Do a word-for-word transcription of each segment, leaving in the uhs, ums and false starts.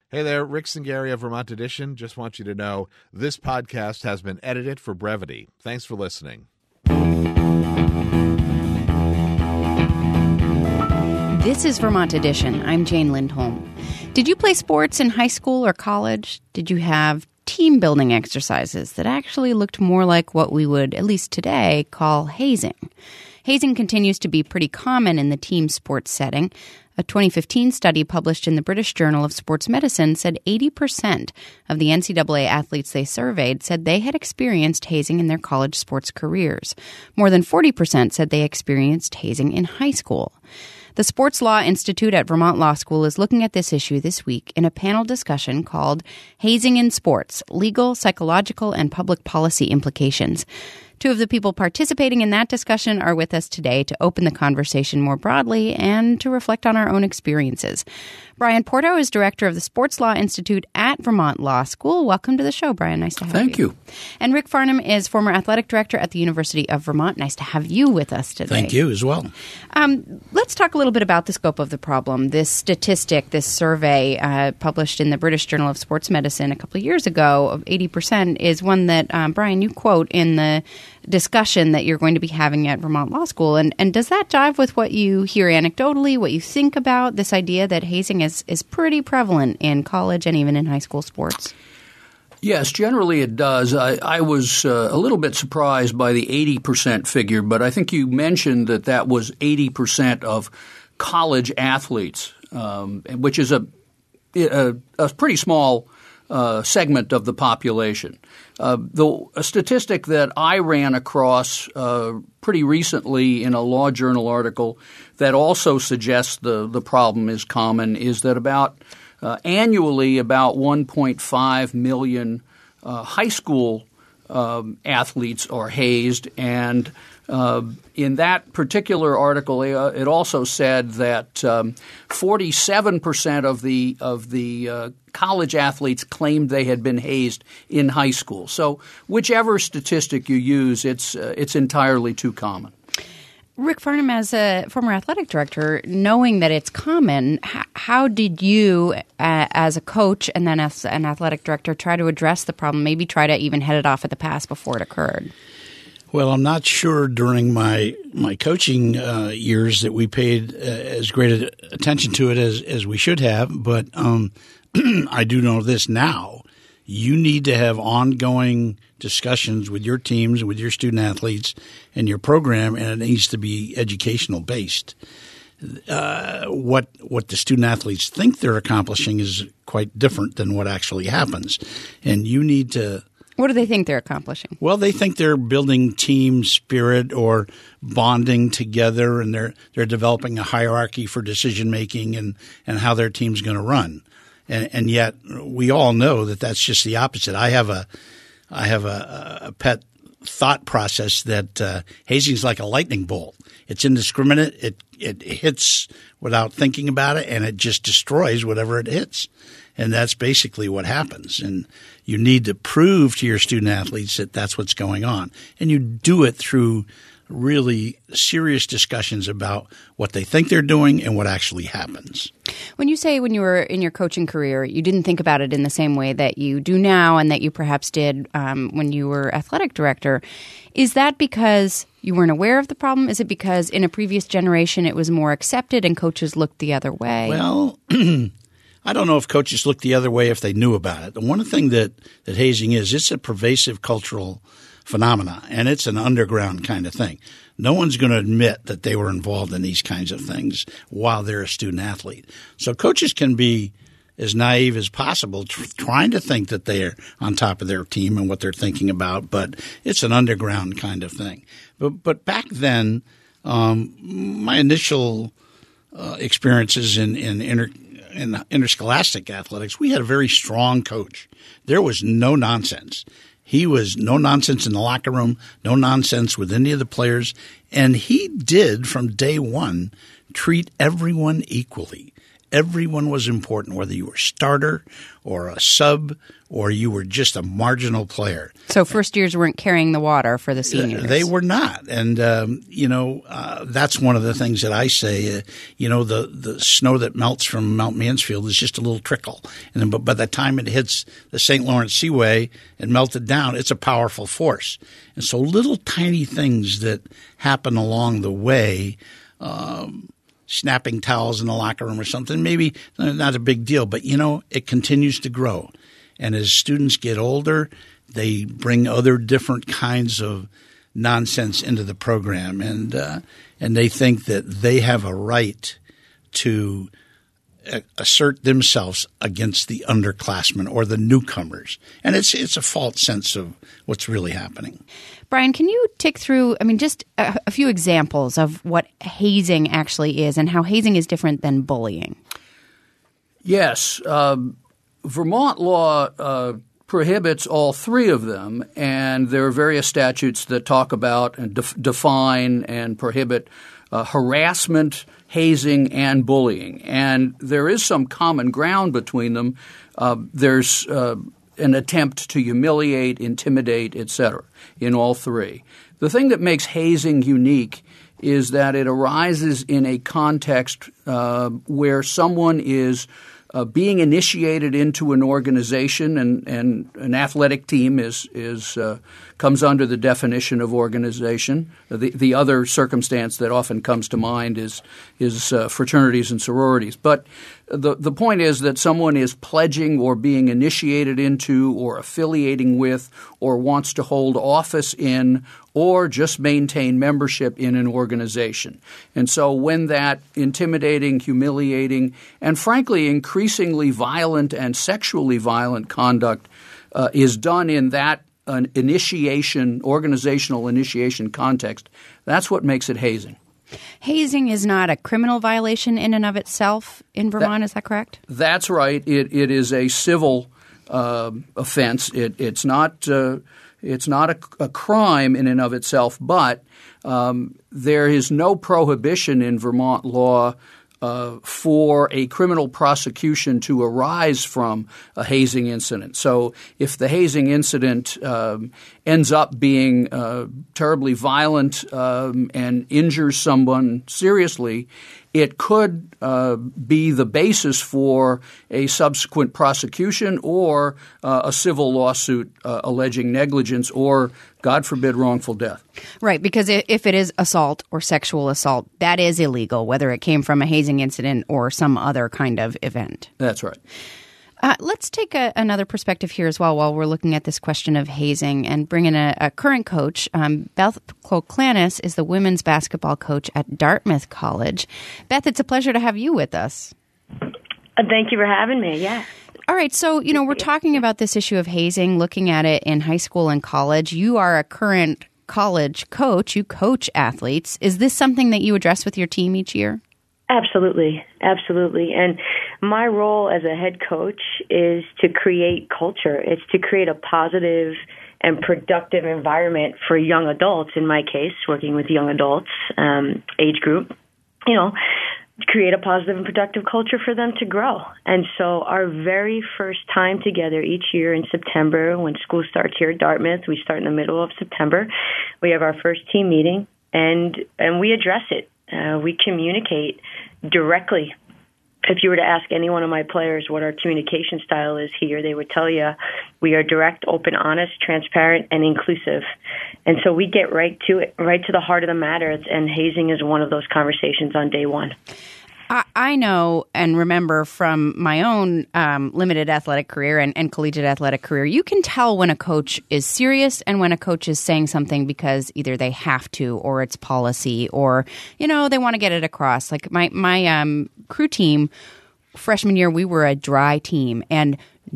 Hey there, Rick Singari of Vermont Edition. Just want you to know this podcast has been edited for brevity. Thanks for listening. This is Vermont Edition. I'm Jane Lindholm. Did you play sports in high school or college? Did you have team building exercises that actually looked more like what we would, at least today, call hazing? Hazing continues to be pretty common in the team sports setting. A twenty fifteen study published in the British Journal of Sports Medicine said eighty percent of the N C double A athletes they surveyed said they had experienced hazing in their college sports careers. More than forty percent said they experienced hazing in high school. The Sports Law Institute at Vermont Law School is looking at this issue this week in a panel discussion called Hazing in Sports: Legal, Psychological, and Public Policy Implications. Two of the people participating in that discussion are with us today to open the conversation more broadly and to reflect on our own experiences. Brian Porto is director of the Sports Law Institute at Vermont Law School. Welcome to the show, Brian. Nice to have Thank you. you. And Rick Farnham is former athletic director at the University of Vermont. Nice to have you with us today. Thank you as well. Um, let's talk a little bit about the scope of the problem. This statistic, this survey uh, published in the British Journal of Sports Medicine a couple of years ago of eighty percent is one that, um, Brian, you quote in the discussion that you're going to be having at Vermont Law School. And, and does that jive with what you hear anecdotally, what you think about this idea that hazing is, is pretty prevalent in college and even in high school sports? Yes, generally it does. I, I was uh, a little bit surprised by the eighty percent figure, but I think you mentioned that that was eighty percent of college athletes, um, which is a, a, a pretty small uh, segment of the population. Uh, the a statistic that I ran across uh, pretty recently in a law journal article that also suggests the, the problem is common is that about uh, annually about one point five million uh, high school um, athletes are hazed, and uh, in that particular article, uh, it also said that um, forty-seven percent of the of the uh, college athletes claimed they had been hazed in high school. So, whichever statistic you use, it's uh, it's entirely too common. Rick Farnham, as a former athletic director, knowing that it's common, h- how did you, uh, as a coach and then as an athletic director, try to address the problem? Maybe try to even head it off at the pass before it occurred. Well, I'm not sure during my my coaching uh, years that we paid uh, as great a, attention to it as, as we should have, but um, I do know this now. You need to have ongoing discussions with your teams, with your student athletes, and your program, and it needs to be educational based. Uh, what what the student athletes think they're accomplishing is quite different than what actually happens, and you need to. What do they think they're accomplishing? Well, they think they're building team spirit or bonding together, and they're they're developing a hierarchy for decision making and, and how their team's going to run. And, and yet, we all know that that's just the opposite. I have a I have a, a pet thought process that uh, hazing is like a lightning bolt. It's indiscriminate. It it hits without thinking about it, and it just destroys whatever it hits. And that's basically what happens. And you need to prove to your student athletes that that's what's going on. And you do it through really serious discussions about what they think they're doing and what actually happens. When you say when you were in your coaching career, you didn't think about it in the same way that you do now and that you perhaps did um, when you were athletic director, is that because you weren't aware of the problem? Is it because in a previous generation it was more accepted and coaches looked the other way? Well, I don't know if coaches looked the other way if they knew about it. And one thing that, that hazing is, it's a pervasive cultural phenomena, and it's an underground kind of thing. No one's going to admit that they were involved in these kinds of things while they're a student athlete. So coaches can be as naive as possible, tr- trying to think that they're on top of their team and what they're thinking about, but it's an underground kind of thing. But, but back then, um, my initial uh, experiences in, in inter in interscholastic athletics, we had a very strong coach. There was no nonsense. He was no nonsense in the locker room, no nonsense with any of the players, and he did from day one treat everyone equally. Everyone was important, whether you were starter or a sub or you were just a marginal player. So first years weren't carrying the water for the seniors. They were not. And, um, you know, uh, that's one of the things that I say, uh, you know, the, the snow that melts from Mount Mansfield is just a little trickle. And then, but by the time it hits the Saint Lawrence Seaway and melted down, it's a powerful force. And so little tiny things that happen along the way, um, snapping towels in the locker room or something, maybe not a big deal, but, you know, it continues to grow. And as students get older, they bring other different kinds of nonsense into the program, and uh, and they think that they have a right to assert themselves against the underclassmen or the newcomers. And it's it's a false sense of what's really happening. Brian, can you tick through, I mean, just a, a few examples of what hazing actually is and how hazing is different than bullying? Yes. Um, Vermont law uh, prohibits all three of them, and there are various statutes that talk about and def- define and prohibit uh, harassment, hazing, and bullying. And there is some common ground between them. Uh, there's uh, an attempt to humiliate, intimidate, et cetera, in all three. The thing that makes hazing unique is that it arises in a context uh, where someone is uh, being initiated into an organization, and, and an athletic team is is uh, comes under the definition of organization. The the other circumstance that often comes to mind is is uh, fraternities and sororities. But the the point is that someone is pledging or being initiated into or affiliating with or wants to hold office in or just maintain membership in an organization. And so when that intimidating, humiliating, and frankly increasingly violent and sexually violent conduct uh, is done in that an initiation, organizational initiation context, that's what makes it hazing. Hazing is not a criminal violation in and of itself in Vermont, that, is that correct? That's right. It it is a civil uh, offense. It, it's not uh, it's not a, a crime in and of itself, but um, there is no prohibition in Vermont law Uh, for a criminal prosecution to arise from a hazing incident. So if the hazing incident um, ends up being uh, terribly violent um, and injures someone seriously, it could uh, be the basis for a subsequent prosecution or uh, a civil lawsuit uh, alleging negligence or, God forbid, wrongful death. Right, because if it is assault or sexual assault, that is illegal, whether it came from a hazing incident or some other kind of event. That's right. Uh, let's take a, another perspective here as well while we're looking at this question of hazing and bring in a, a current coach. Um, Beth Koklanis is the women's basketball coach at Dartmouth College. Beth, it's a pleasure to have you with us. Uh, thank you for having me, yeah. All right, so, you know, we're talking about this issue of hazing, looking at it in high school and college. You are a current college coach. You coach athletes. Is this something that you address with your team each year? Absolutely. Absolutely. And my role as a head coach is to create culture. It's to create a positive and productive environment for young adults, in my case, working with young adults, um, age group, you know, create a positive and productive culture for them to grow. And so our very first time together each year in September, when school starts here at Dartmouth, we start in the middle of September, we have our first team meeting, and, and we address it. Uh, we communicate directly. If you were to ask any one of my players what our communication style is here, they would tell you we are direct, open, honest, transparent, and inclusive. And so we get right to it, right to the heart of the matter, and hazing is one of those conversations on day one. I, I know and remember from my own um, limited athletic career and, and collegiate athletic career, you can tell when a coach is serious and when a coach is saying something because either they have to or it's policy or, you know, they want to get it across. Like my, my um, crew team, freshman year, we were a dry team, and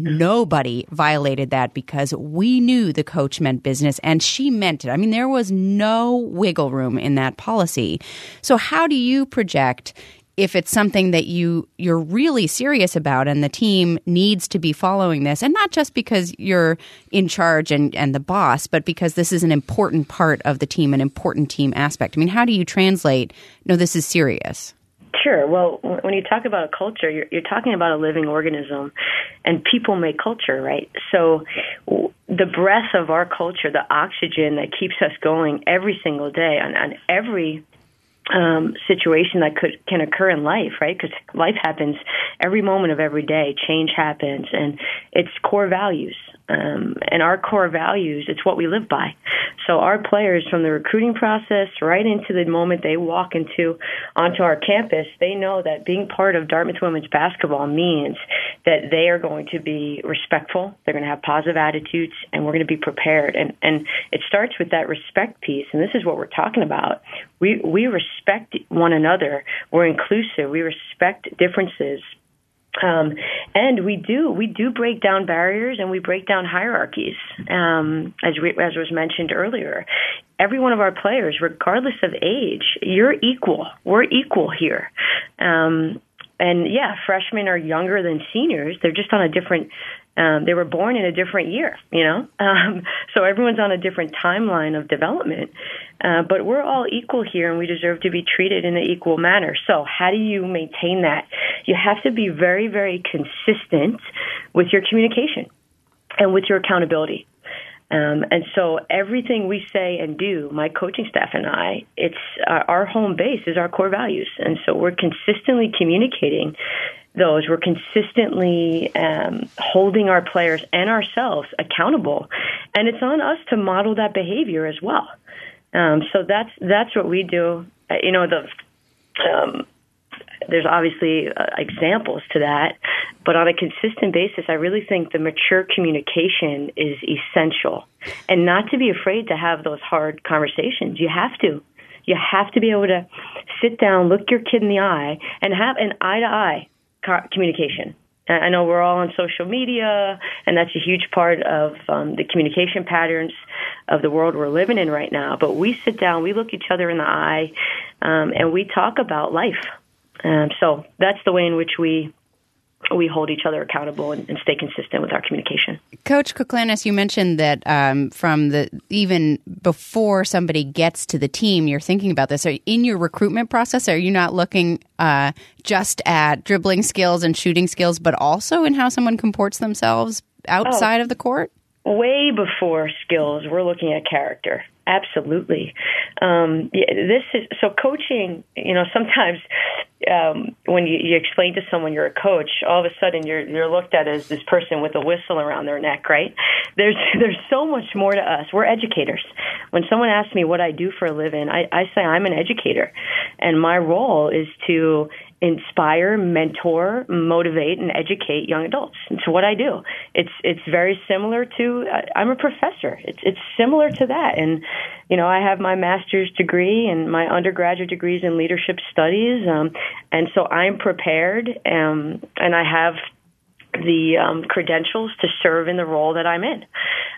nobody violated that because we knew the coach meant business and she meant it. I mean, there was no wiggle room in that policy. So how do you project if it's something that you, you're really serious about and the team needs to be following this, and not just because you're in charge and, and the boss, but because this is an important part of the team, an important team aspect? I mean, how do you translate, no, this is serious? Sure. Well, when you talk about a culture, you're, you're talking about a living organism, and people make culture, right? So the breath of our culture, the oxygen that keeps us going every single day on, on every um, situation that could can occur in life, right? Because life happens every moment of every day. Change happens, and it's core values. Um, and our core values, it's what we live by. So our players, from the recruiting process right into the moment they walk into onto our campus, they know that being part of Dartmouth women's basketball means that they are going to be respectful, they're going to have positive attitudes, and we're going to be prepared. And and it starts with that respect piece, and this is what we're talking about. We we respect one another. We're inclusive. We respect differences. Um, and we do we do break down barriers, and we break down hierarchies, um, as we, as was mentioned earlier. Every one of our players, regardless of age, you're equal. We're equal here. Um, and yeah, freshmen are younger than seniors. They're just on a different. Um, they were born in a different year, you know. Um, so everyone's on a different timeline of development. Uh, but we're all equal here, and we deserve to be treated in an equal manner. So how do you maintain that? You have to be very, very consistent with your communication and with your accountability. Um, and so everything we say and do, my coaching staff and I, it's uh, our home base is our core values. And so we're consistently communicating those. We're consistently um, holding our players and ourselves accountable. And it's on us to model that behavior as well. Um, so that's that's what we do. Uh, you know, the um, there's obviously uh, examples to that, but on a consistent basis, I really think the mature communication is essential, and not to be afraid to have those hard conversations. You have to. You have to be able to sit down, look your kid in the eye, and have an eye-to-eye co- communication. I know we're all on social media, and that's a huge part of um, the communication patterns of the world we're living in right now. But we sit down, we look each other in the eye, um, and we talk about life. Um, so that's the way in which we we hold each other accountable and, and stay consistent with our communication. Coach Kuklanis, you mentioned that um, from the even before somebody gets to the team, you're thinking about this. Are, in your recruitment process, are you not looking uh, just at dribbling skills and shooting skills, but also in how someone comports themselves outside oh, of the court? Way before skills, we're looking at character. Absolutely. Um, yeah, this is so coaching. You know, sometimes um, when you, you explain to someone you're a coach, all of a sudden you're you're looked at as this person with a whistle around their neck, right? There's there's so much more to us. We're educators. When someone asks me what I do for a living, I, I say I'm an educator, and my role is to inspire, mentor, motivate, and educate young adults. It's what I do. It's it's very similar to, I'm a professor. It's it's similar to that. And, you know, I have my master's degree and my undergraduate degrees in leadership studies. Um, and so I'm prepared, um, and I have the um, credentials to serve in the role that I'm in.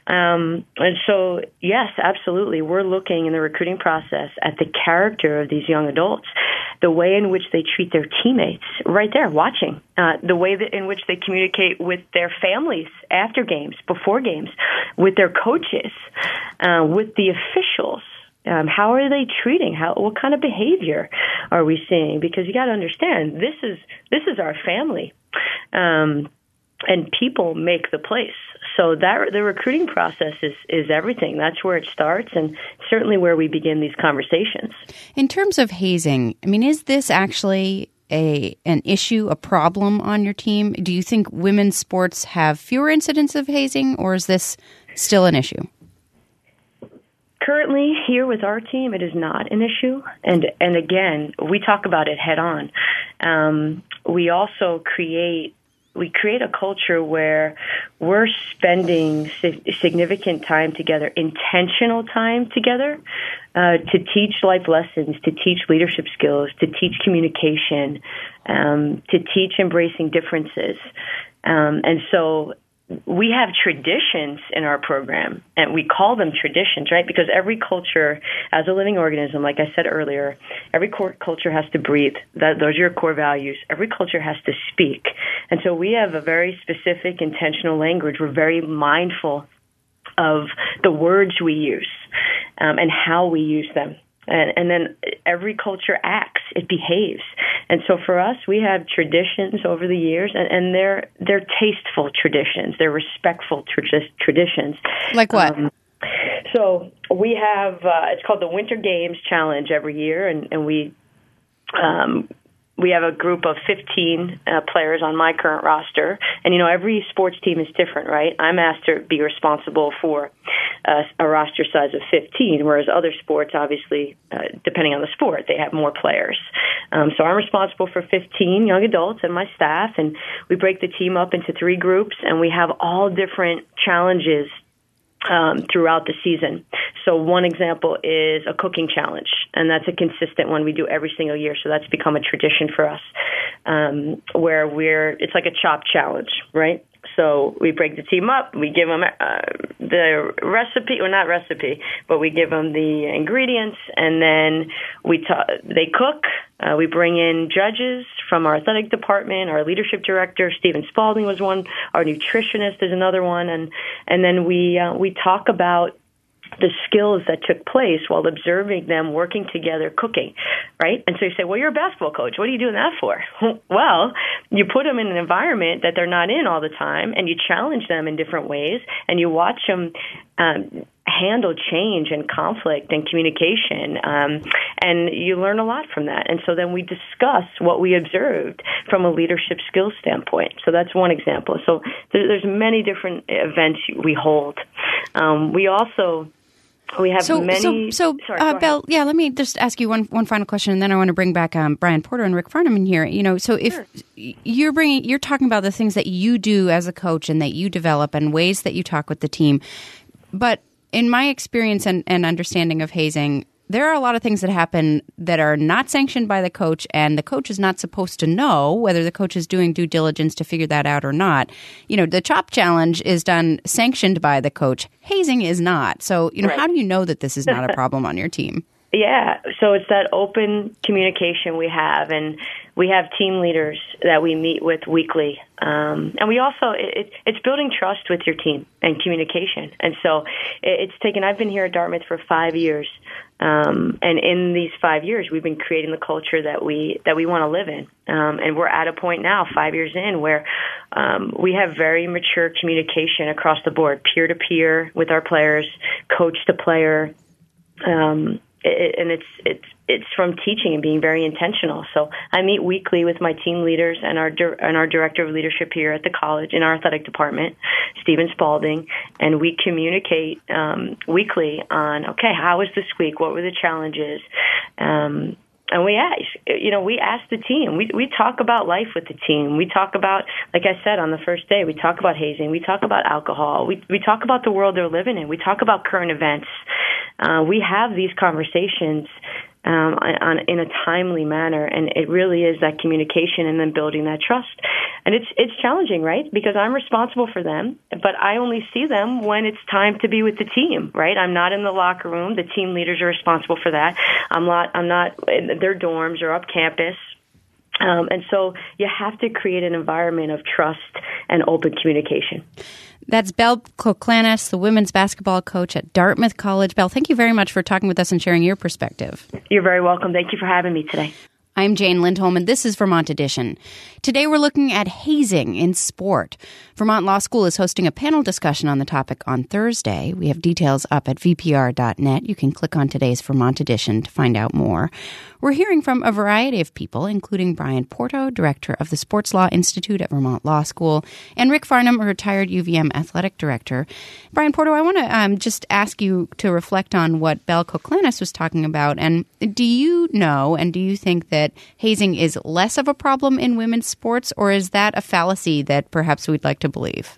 Um, and so, yes, absolutely. We're looking in the recruiting process at the character of these young adults, the way in which they treat their teammates, right there, watching, uh, the way that in which they communicate with their families after games, before games, with their coaches, uh, with the officials. Um, how are they treating? How what kind of behavior are we seeing? Because you got to understand, this is this is our family. Um, And people make the place. So that the recruiting process is, is everything. That's where it starts, and certainly where we begin these conversations. In terms of hazing, I mean, is this actually a an issue, a problem on your team? Do you think women's sports have fewer incidents of hazing, or is this still an issue? Currently, here with our team, it is not an issue. And and again, we talk about it head on. Um, we also create We create a culture where we're spending significant time together, intentional time together, uh, to teach life lessons, to teach leadership skills, to teach communication, um, to teach embracing differences. Um, and so we have traditions in our program, and we call them traditions, right? Because every culture, as a living organism, like I said earlier, every core culture has to breathe. That, those are your core values. Every culture has to speak. And so we have a very specific, intentional language. We're very mindful of the words we use um, and how we use them. And, and then every culture acts, it behaves. And so for us, we have traditions over the years, and, and they're they're tasteful traditions. They're respectful tra- traditions. Like what? Um, so we have, uh, it's called the Winter Games Challenge every year, and, and we um, we have a group of fifteen uh, players on my current roster. And, you know, every sports team is different, right? I'm asked to be responsible for uh, a roster size of fifteen, whereas other sports, obviously, uh, depending on the sport, they have more players. Um, so I'm responsible for fifteen young adults and my staff, and we break the team up into three groups, and we have all different challenges Um, throughout the season. So one example is a cooking challenge, and that's a consistent one we do every single year. So that's become a tradition for us, um, where we're it's like a chop challenge, right? So we break the team up, we give them uh, the recipe, or not recipe, but we give them the ingredients, and then we ta- they cook. Uh, we bring in judges from our athletic department, our leadership director, Stephen Spalding was one, our nutritionist is another one, and and then we uh, we talk about the skills that took place while observing them working together cooking, right? And so you say, well, you're a basketball coach. What are you doing that for? Well, you put them in an environment that they're not in all the time, and you challenge them in different ways, and you watch them um, handle change and conflict and communication, um, and you learn a lot from that. And so then we discuss what we observed from a leadership skills standpoint. So that's one example. So there, there's many different events we hold. Um, we also We have so, many. So, so sorry, uh, Belle, yeah, let me just ask you one one final question, and then I want to bring back um, Brian Porto and Rick Farnham in here. You know, so if Sure. you're bringing, you're talking about the things that you do as a coach and that you develop and ways that you talk with the team, but in my experience and, and understanding of hazing, there are a lot of things that happen that are not sanctioned by the coach, and the coach is not supposed to know whether the coach is doing due diligence to figure that out or not. You know, the chop challenge is done sanctioned by the coach. Hazing is not. So, you know, Right. how do you know that this is not a problem on your team? Yeah, so it's that open communication we have, and we have team leaders that we meet with weekly. Um, and we also, it, it's building trust with your team and communication. And so it's taken, I've been here at Dartmouth for five years. Um, and in these five years, we've been creating the culture that we that we want to live in. Um, and we're at a point now, five years in, where um, we have very mature communication across the board, peer-to-peer with our players, coach-to-player. Um, it, and it's it's it's from teaching and being very intentional. So I meet weekly with my team leaders and our and our director of leadership here at the college in our athletic department, Stephen Spalding, and we communicate um, weekly on, okay, how was this week? What were the challenges? Um, and we ask, you know, we ask the team. We we talk about life with the team. We talk about, like I said on the first day, we talk about hazing. We talk about alcohol. We we talk about the world they're living in. We talk about current events. Uh, we have these conversations um, on, in a timely manner, and it really is that communication and then building that trust. And it's it's challenging, right? Because I'm responsible for them, but I only see them when it's time to be with the team, right? I'm not in the locker room. The team leaders are responsible for that. I'm not I'm not in their dorms or up campus. Um, and so you have to create an environment of trust and open communication. That's Belle Koklanis, the women's basketball coach at Dartmouth College. Belle, thank you very much for talking with us and sharing your perspective. You're very welcome. Thank you for having me today. I'm Jane Lindholm, and this is Vermont Edition. Today we're looking at hazing in sport. Vermont Law School is hosting a panel discussion on the topic on Thursday. We have details up at v p r dot net. You can click on today's Vermont Edition to find out more. We're hearing from a variety of people, including Brian Porto, director of the Sports Law Institute at Vermont Law School, and Rick Farnham, a retired U V M athletic director. Brian Porto, I want to um, just ask you to reflect on what Belle Koklanis was talking about. And do you know, and do you think that hazing is less of a problem in women's sports, or is that a fallacy that perhaps we'd like to believe?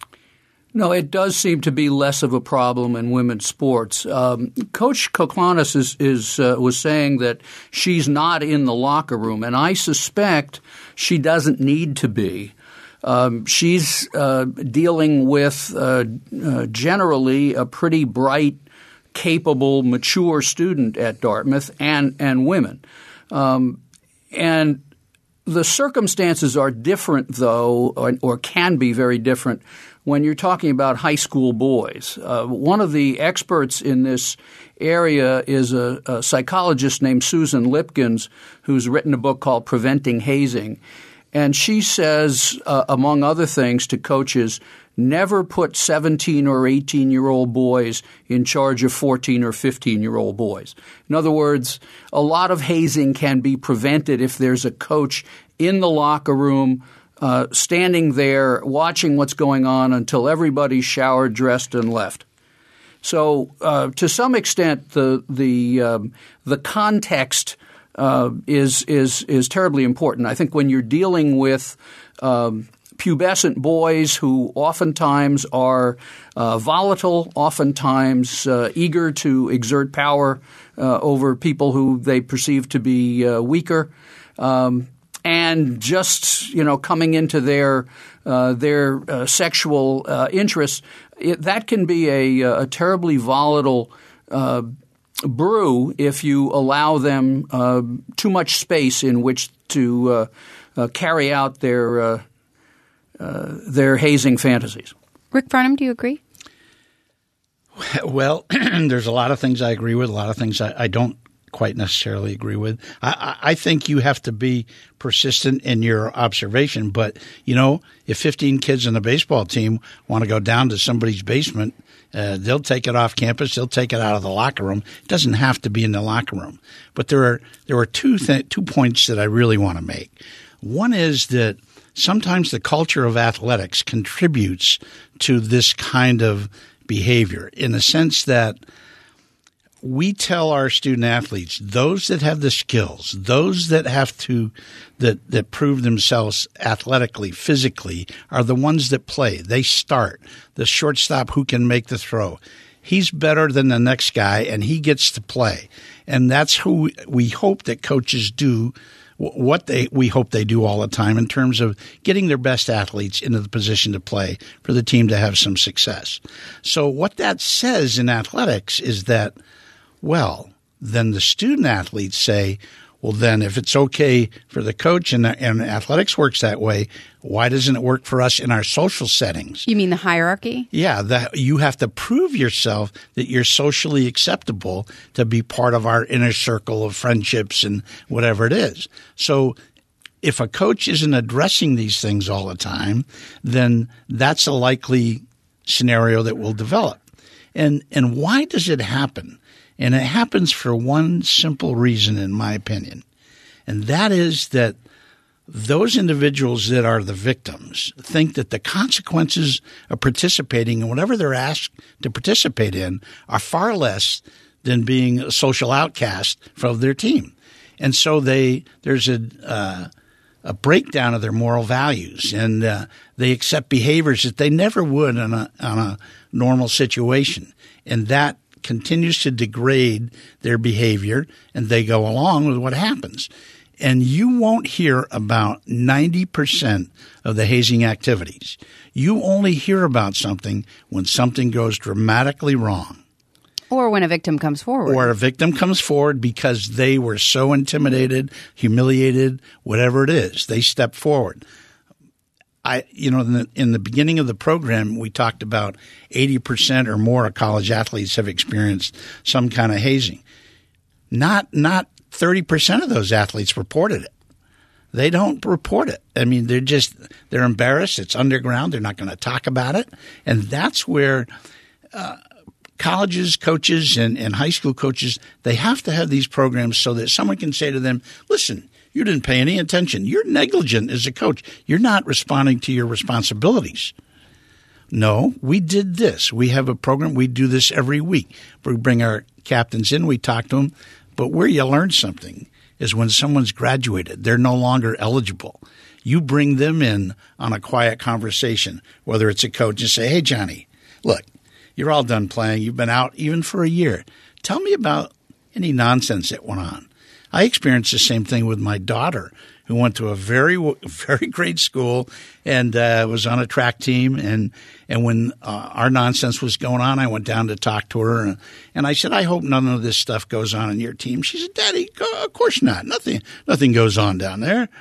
No, it does seem to be less of a problem in women's sports. Um, Coach Koklanis is, is uh, was saying that she's not in the locker room, and I suspect she doesn't need to be. Um, she's uh, dealing with uh, uh, generally a pretty bright, capable, mature student at Dartmouth and and women. Um, and the circumstances are different, though, or, or can be very different when you're talking about high school boys. Uh, one of the experts in this area is a, a psychologist named Susan Lipkins, who's written a book called Preventing Hazing. And she says, uh, among other things, to coaches, never put seventeen or eighteen-year-old boys in charge of fourteen or fifteen-year-old boys. In other words, a lot of hazing can be prevented if there's a coach in the locker room uh, standing there watching what's going on until everybody's showered, dressed, and left. So uh, to some extent, the the um, the context uh, is is is terribly important. I think when you're dealing with um, pubescent boys who oftentimes are uh, volatile, oftentimes uh, eager to exert power uh, over people who they perceive to be uh, weaker, um, and just you know coming into their uh, their uh, sexual uh, interests, it, that can be a, a terribly volatile uh, brew if you allow them uh, too much space in which to uh, uh, carry out their uh, Uh, their hazing fantasies. Rick Farnham, do you agree? Well, there's a lot of things I agree with, a lot of things I, I don't quite necessarily agree with. I, I think you have to be persistent in your observation. But, you know, if fifteen kids on the baseball team want to go down to somebody's basement, uh, they'll take it off campus. They'll take it out of the locker room. It doesn't have to be in the locker room. But there are there are two th- two points that I really want to make. One is that sometimes the culture of athletics contributes to this kind of behavior in the sense that we tell our student athletes, those that have the skills, those that have to that that prove themselves athletically, physically, are the ones that play. They start. The shortstop who can make the throw. He's better than the next guy, and he gets to play. And that's who we hope that coaches do what they we hope they do all the time in terms of getting their best athletes into the position to play for the team to have some success. So what that says in athletics is that, well, then the student athletes say, well, then if it's okay for the coach and, and athletics works that way, why doesn't it work for us in our social settings? You mean the hierarchy? Yeah, that you have to prove yourself that you're socially acceptable to be part of our inner circle of friendships and whatever it is. So if a coach isn't addressing these things all the time, then that's a likely scenario that will develop. And and why does it happen? And it happens for one simple reason, in my opinion, and that is that those individuals that are the victims think that the consequences of participating in whatever they're asked to participate in are far less than being a social outcast from their team. And so they there's a uh, a breakdown of their moral values, and uh, they accept behaviors that they never would in a, on a normal situation, and that continues to degrade their behavior, and they go along with what happens. And you won't hear about ninety percent of the hazing activities. You only hear about something when something goes dramatically wrong. Or when a victim comes forward. Or a victim comes forward because they were so intimidated, humiliated, whatever it is. They step forward. I, you know, in the, in the beginning of the program, we talked about eighty percent or more of college athletes have experienced some kind of hazing. Not, not thirty percent of those athletes reported it. They don't report it. I mean, they're just, they're embarrassed. It's underground. They're not going to talk about it. And that's where uh, colleges, coaches, and, and high school coaches, they have to have these programs so that someone can say to them, listen, you didn't pay any attention. You're negligent as a coach. You're not responding to your responsibilities. No, we did this. We have a program. We do this every week. We bring our captains in. We talk to them. But where you learn something is when someone's graduated. They're no longer eligible. You bring them in on a quiet conversation, whether it's a coach, and say, hey, Johnny, look, you're all done playing. You've been out even for a year. Tell me about any nonsense that went on. I experienced the same thing with my daughter, who went to a very, very great school and uh, was on a track team. And and when uh, our nonsense was going on, I went down to talk to her. And, and I said, I hope none of this stuff goes on in your team. She said, Daddy, of course not. Nothing, nothing goes on down there.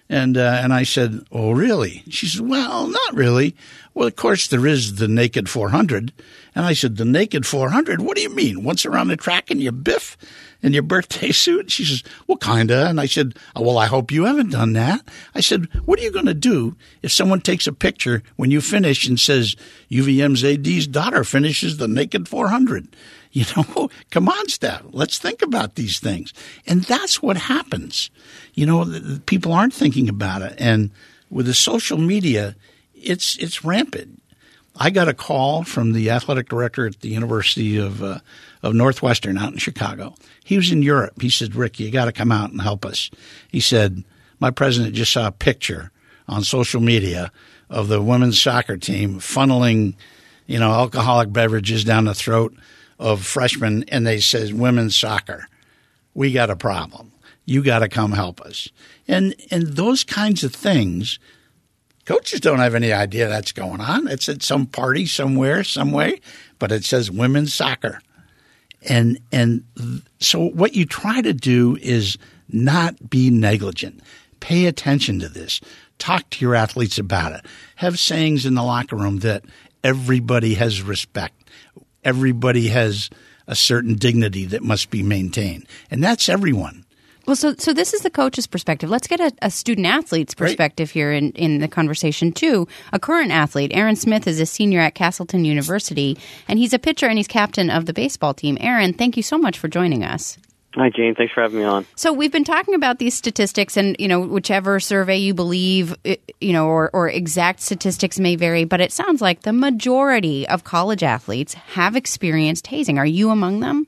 And uh, and I said, oh, really? She said, well, not really. Well, of course, there is the naked four hundred. And I said, the naked four hundred? What do you mean? Once around the track and you biff in your birthday suit? She says, well, kind of. And I said, oh, well, I hope you haven't done that. I said, what are you going to do if someone takes a picture when you finish and says, U V M's A D's daughter finishes the naked four hundred? You know, come on, Steph. Let's think about these things. And that's what happens. You know, the, the people aren't thinking about it. And with the social media, it's it's rampant. I got a call from the athletic director at the University of uh, of Northwestern out in Chicago. He was in Europe. He said, Rick, you got to come out and help us. He said, my president just saw a picture on social media of the women's soccer team funneling, you know, alcoholic beverages down the throat of freshmen, and they says women's soccer. We got a problem. You got to come help us. And and those kinds of things, coaches don't have any idea that's going on. It's at some party somewhere, some way, but it says women's soccer. And and so what you try to do is not be negligent. Pay attention to this. Talk to your athletes about it. Have sayings in the locker room that everybody has respect. Everybody has a certain dignity that must be maintained. And that's everyone. Well, so so this is the coach's perspective. Let's get a, a student-athlete's perspective Great. here in, in the conversation, too. A current athlete, Aaron Smith, is a senior at Castleton University, and he's a pitcher and he's captain of the baseball team. Aaron, thank you so much for joining us. Hi, Jane. Thanks for having me on. So we've been talking about these statistics, and, you know, whichever survey you believe, you know, or, or exact statistics may vary, but it sounds like the majority of college athletes have experienced hazing. Are you among them?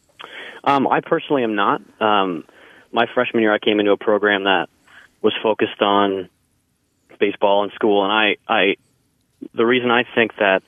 Um, I personally am not. Um, my freshman year, I came into a program that was focused on baseball in school, and I, I the reason I think that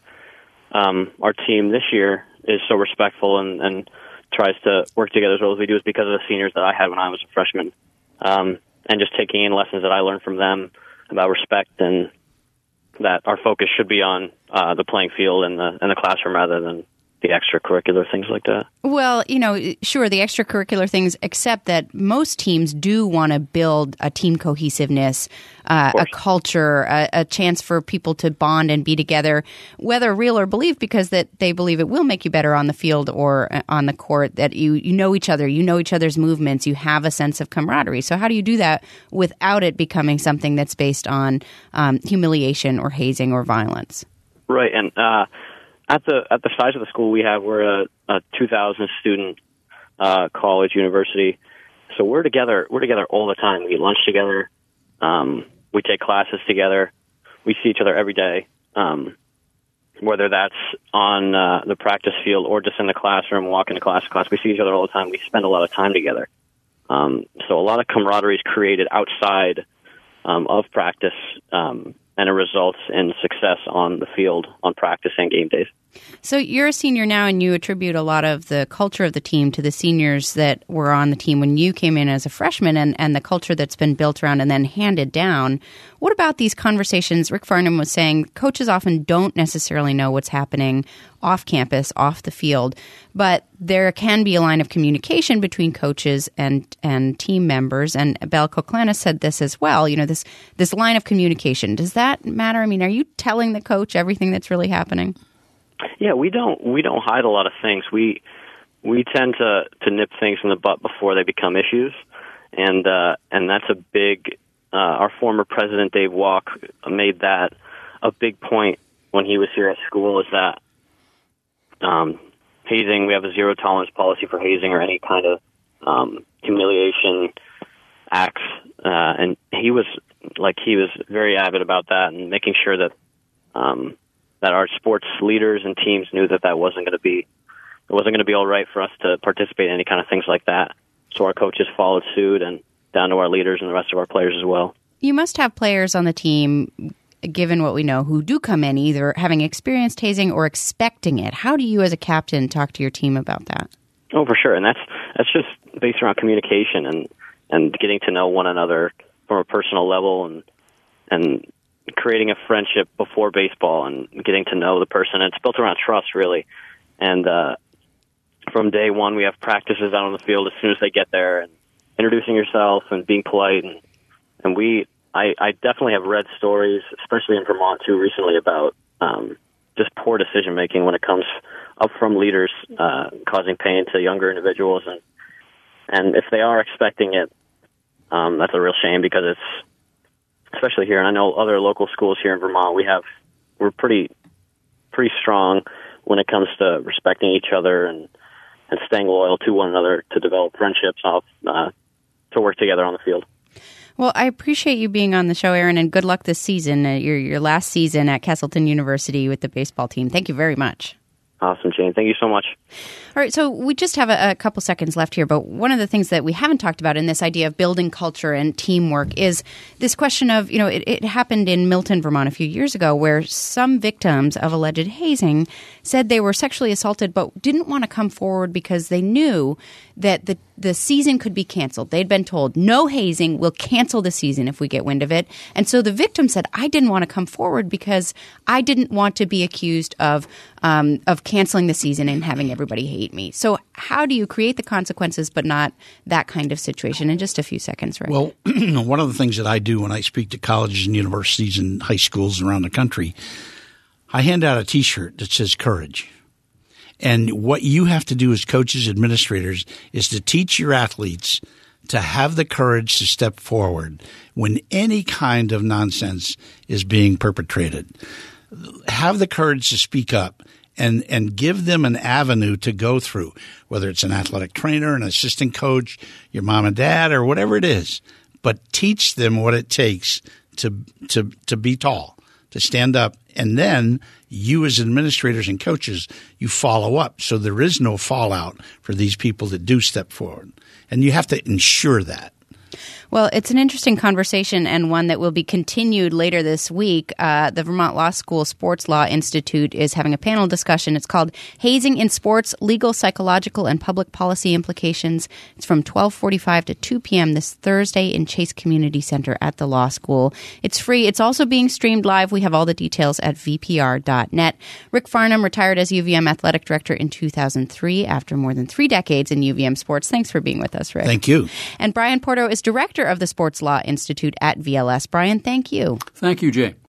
um, our team this year is so respectful and, and tries to work together as well as we do is because of the seniors that I had when I was a freshman, um, and just taking in lessons that I learned from them about respect and that our focus should be on uh, the playing field and the and the classroom rather than the extracurricular things like that. Well, you know, sure, the extracurricular things, except that most teams do want to build a team cohesiveness, uh, a culture, a, a chance for people to bond and be together, whether real or believed, because that they believe it will make you better on the field or on the court, that you, you know each other, you know each other's movements, you have a sense of camaraderie. So how do you do that without it becoming something that's based on um, humiliation or hazing or violence? Right, and uh At the at the size of the school we have, we're a, a two thousand student uh, college university, so we're together. We're together all the time. We eat lunch together. Um, we take classes together. We see each other every day, um, whether that's on uh, the practice field or just in the classroom, walking to class to class. We see each other all the time. We spend a lot of time together. Um, so a lot of camaraderie is created outside um, of practice. Um, and it results in success on the field, on practice and game days. So you're a senior now, and you attribute a lot of the culture of the team to the seniors that were on the team when you came in as a freshman, and, and the culture that's been built around and then handed down. What about these conversations? Rick Farnham was saying coaches often don't necessarily know what's happening off campus, off the field, but there can be a line of communication between coaches and, and team members. And Belle Koklanis said this as well, you know, this, this line of communication. Does that matter? I mean, are you telling the coach everything that's really happening? Yeah, we don't we don't hide a lot of things. We we tend to, to nip things in the butt before they become issues, and uh, and that's a big. Uh, our former president Dave Walk made that a big point when he was here at school. Is that um, hazing? We have a zero tolerance policy for hazing or any kind of um, humiliation acts, uh, and he was like he was very avid about that and making sure that. Um, that our sports leaders and teams knew that that wasn't going to be, it wasn't going to be all right for us to participate in any kind of things like that. So our coaches followed suit, and down to our leaders and the rest of our players as well. You must have players on the team, given what we know, who do come in either having experienced hazing or expecting it. How do you as a captain talk to your team about that? Oh, for sure. And that's, that's just based around communication and, and getting to know one another from a personal level and, and, creating a friendship before baseball and getting to know the person. And it's built around trust, really. And uh, from day one, we have practices out on the field as soon as they get there, and introducing yourself and being polite. And, and we, I, I definitely have read stories, especially in Vermont too, recently about um, just poor decision making when it comes up from leaders, uh, causing pain to younger individuals, and and if they are expecting it, um, that's a real shame because it's, especially here, and I know other local schools here in Vermont, we have we're pretty pretty strong when it comes to respecting each other and and staying loyal to one another to develop friendships, off, uh, to work together on the field. Well, I appreciate you being on the show, Aaron, and good luck this season, uh, your your last season at Castleton University with the baseball team. Thank you very much. Awesome, Jane. Thank you so much. All right, so we just have a, a couple seconds left here, but one of the things that we haven't talked about in this idea of building culture and teamwork is this question of, you know, it, it happened in Milton, Vermont a few years ago where some victims of alleged hazing said they were sexually assaulted but didn't want to come forward because they knew that the the season could be canceled. They'd been told, no hazing, we'll cancel the season if we get wind of it. And so the victim said, I didn't want to come forward because I didn't want to be accused of um, of canceling the season and having everybody hate me. So how do you create the consequences but not that kind of situation? In just a few seconds, Rick. Well, one of the things that I do when I speak to colleges and universities and high schools around the country, I hand out a T-shirt that says courage. And what you have to do as coaches, administrators, is to teach your athletes to have the courage to step forward when any kind of nonsense is being perpetrated. Have the courage to speak up and, and give them an avenue to go through, whether it's an athletic trainer, an assistant coach, your mom and dad, or whatever it is. But teach them what it takes to to to be tall, to stand up, and then you as administrators and coaches, you follow up so there is no fallout for these people that do step forward. And you have to ensure that. Well, it's an interesting conversation and one that will be continued later this week. Uh, the Vermont Law School Sports Law Institute is having a panel discussion. It's called Hazing in Sports, Legal, Psychological, and Public Policy Implications. It's from twelve forty-five to two p.m. this Thursday in Chase Community Center at the law school. It's free. It's also being streamed live. We have all the details at v p r dot net. Rick Farnham retired as U V M Athletic Director in two thousand three after more than three decades in U V M sports. Thanks for being with us, Rick. Thank you. And Brian Porto is Director of the Sports Law Institute at V L S. Brian, thank you. Thank you, Jay.